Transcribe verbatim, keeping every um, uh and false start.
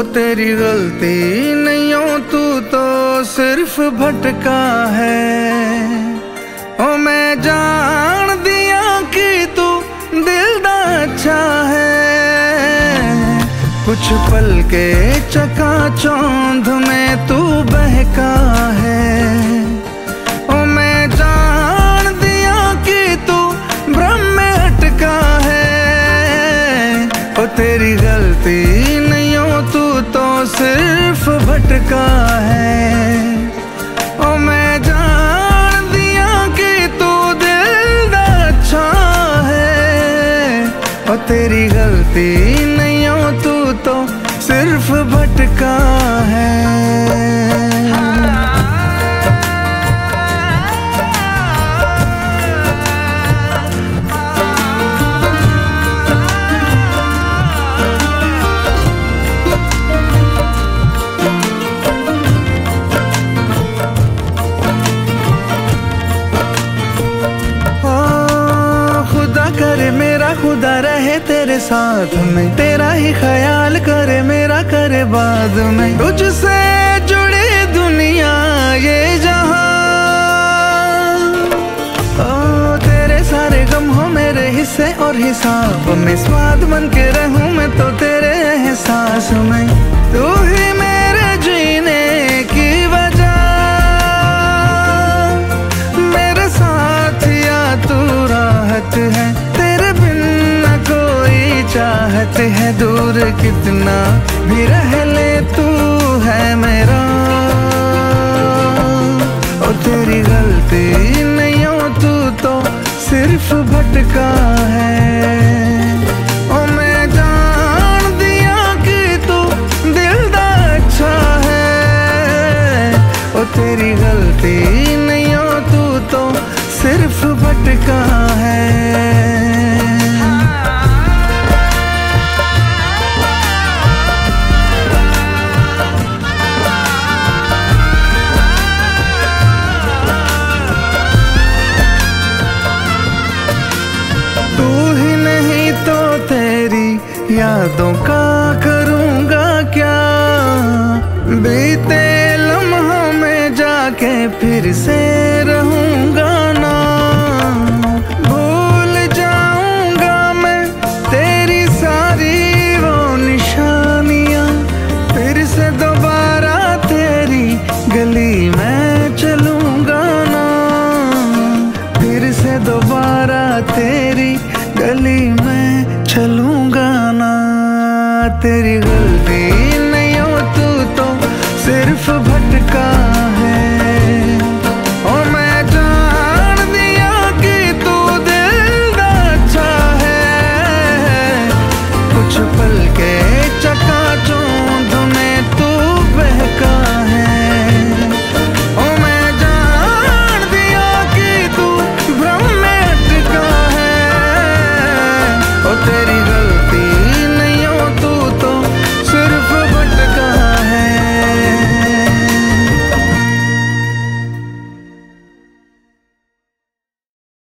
ओ तेरी गलती नहीं हो, तू तो सिर्फ भटका है। ओ मैं जान दिया कि तू दिल दा अच्छा है। कुछ पल के चकाचौंध में तू बहका है। ओ मैं जान दिया कि तू भ्रम में अटका है। ओ तेरी गलती नहीं हो, तू तो सिर्फ भटका है। ओ मैं जान दिया कि तू दिल दा अच्छा है। ओ तेरी गलती नहीं हो, तू तो सिर्फ भटका है। करे मेरा खुदा रहे तेरे साथ में, तेरा ही ख्याल करे मेरा करे बाद में। तुझसे जुड़ी दुनिया ये जहां, ओ तेरे सारे गम हो मेरे हिस्से और हिसाब में। स्वाद बन के रहूं मैं तो तेरे एहसास में। तू ही मेरे जीने की वजह, मेरे साथ या तू राहत है। चाहत है दूर कितना भी रह ले, तू है मेरा। और तेरी गलती नहीं हो, तू तो सिर्फ भटका है। और मैं जान दिया कि तू दिल दा अच्छा है। और तेरी गलती नहीं हो, तू तो सिर्फ भटका है। यादों का करूँगा क्या, बीते लम्हों में जाके फिर से रहूँगा ना। भूल जाऊँगा मैं तेरी सारी वो निशानियाँ, फिर से दोबारा तेरी गली में चलूँगा ना। फिर से दोबारा तेरी गली में चलूँगा ना। तेरी गलती नहीं हो, तू तो सिर्फ भटका